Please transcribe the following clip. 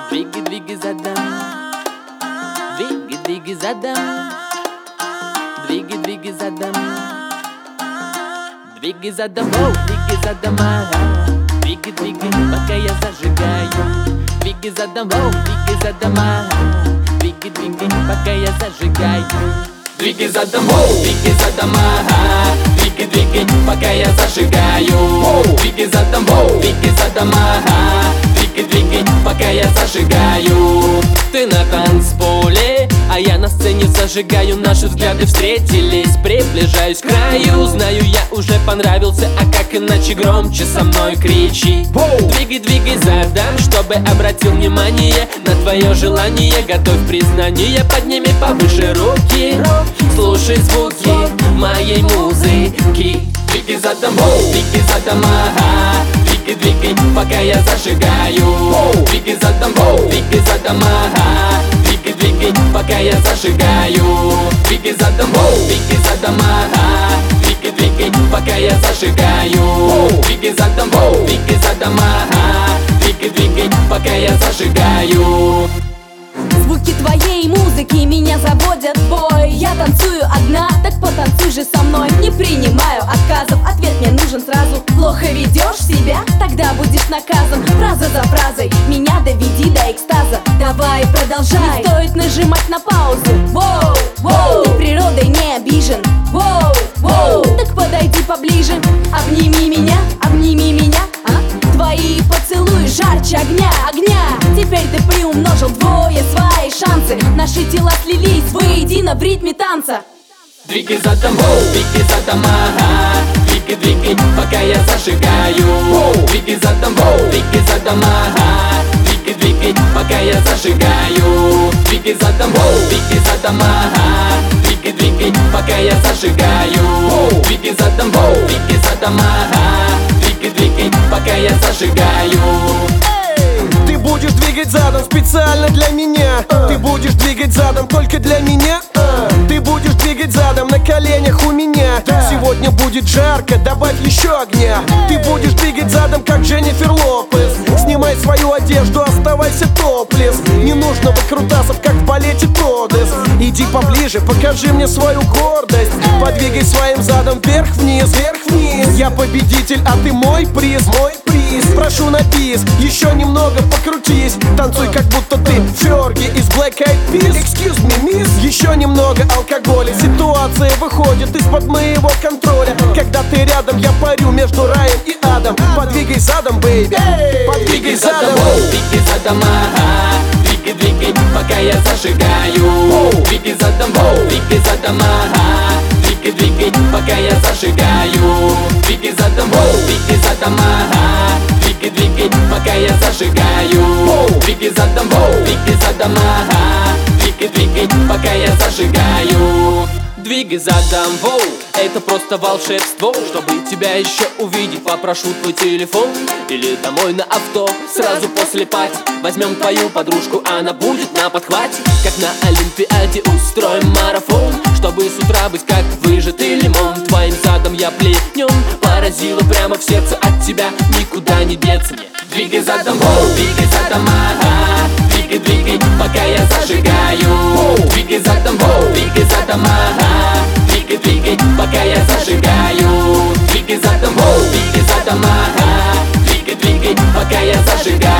Двигай, двигай задом. Двигай, двигай задом. Двигай, двигай задом. Двигай задом, двигай задом, двигай, двигай, пока я зажигаю. Двигай задом, двигай задом, двигай, двигай, пока я зажигаю. Двигай задом, двигай задом, двигай, двигай, пока я зажигаю. Двигай задом, двигай задом, двигай, двигай, пока я зажигаю. Ты на танцполе, а я на сцене зажигаю. Наши взгляды встретились, приближаюсь к краю. Знаю, я уже понравился, а как иначе громче со мной кричи. Двигай, двигай задом, чтобы обратил внимание на твое желание. Готовь признание, подними повыше руки. Слушай звуки моей музыки. Двигай задом, двигай задом, двигай, двигай, пока я зажигаю. Двигай задом, двигай задом, двигай, двигай, пока я зажигаю. Двигай задом, двигай задом, двигай, двигай, пока я зажигаю. Двигай задом, двигай задом, двигай, двигай, пока я зажигаю. Звуки твоей музыки меня заводят в бой. Я танцую одна, так потанцуй же со мной. Не принимаю отказов, ответ мне нужен сразу. Плохо ведешь себя, тогда будешь наказан. Фраза за фразой, меня доведи до экстаза. Давай, продолжай, не стоит нажимать на паузу. Воу, воу, ты природой не обижен. Воу, воу, так подойди поближе. Обними меня, твои поцелуи жарче огня, огня. Теперь ты приумножил вдвое свои шансы. Наши тела слились воедино в ритме танца. Двигай задом, двигай задом, двигай, двигай, пока я зажигаю. Двигай задом, двигай задом, двигай, двигай, пока я зажигаю. Двигай задом, двигай задом, двигай, двигай, пока я зажигаю. Двигай задом, двигай задом, двигай, двигай, пока я зажигаю. Ты будешь двигать задом специально для меня. Ты будешь двигать задом только для меня. Ты будешь двигать задом на коленях у меня. Сегодня будет жарко, добавь еще огня. Ты будешь двигать задом, как Дженнифер Лопес. Снимай свою одежду, оставайся топлес. Не нужно выкрутасов, как в балете Тодес. Иди поближе, покажи мне свою гордость. Подвигай своим задом вверх-вниз, вверх-вниз. Я победитель, а ты мой приз, мой приз. Прошу на бис, еще немного покрутись. Танцуй, как будто ты Ферги из Black Eyed Peas. Excuse me, miss. Еще немного алкоголя. Ситуация выходит из-под моего контроля. Когда ты рядом, я парю между раем и адом. Подвигай задом, бэйби, подвигай задом. Двигай задом, двигай, двигай, пока я зажигаю. Двигай задом, двигай задом, двигай, двигай, пока я зажигаю. Двигай задом, двигай задом, двигай, двигай, пока я зажигаю. Двигай задом, двигай задом, двигай, двигай, пока я зажигаю. Двигай задом, воу, это просто волшебство. Чтобы тебя еще увидеть, попрошу твой телефон или домой на авто, сразу после пати. Возьмем твою подружку, она будет на подхвате. Как на Олимпиаде устроим марафон, чтобы с утра быть как выжатый лимон. Твоим задом я пленен, поразила прямо в сердце. От тебя никуда не деться мне. Двигай задом, двигай задом, двигай, двигай, пока я зажигаю. Двигай задом, двигай задом, двигай, двигай, пока я зажигаю. Двигай задом, двигай задом, двигай, двигай, пока я зажигаю.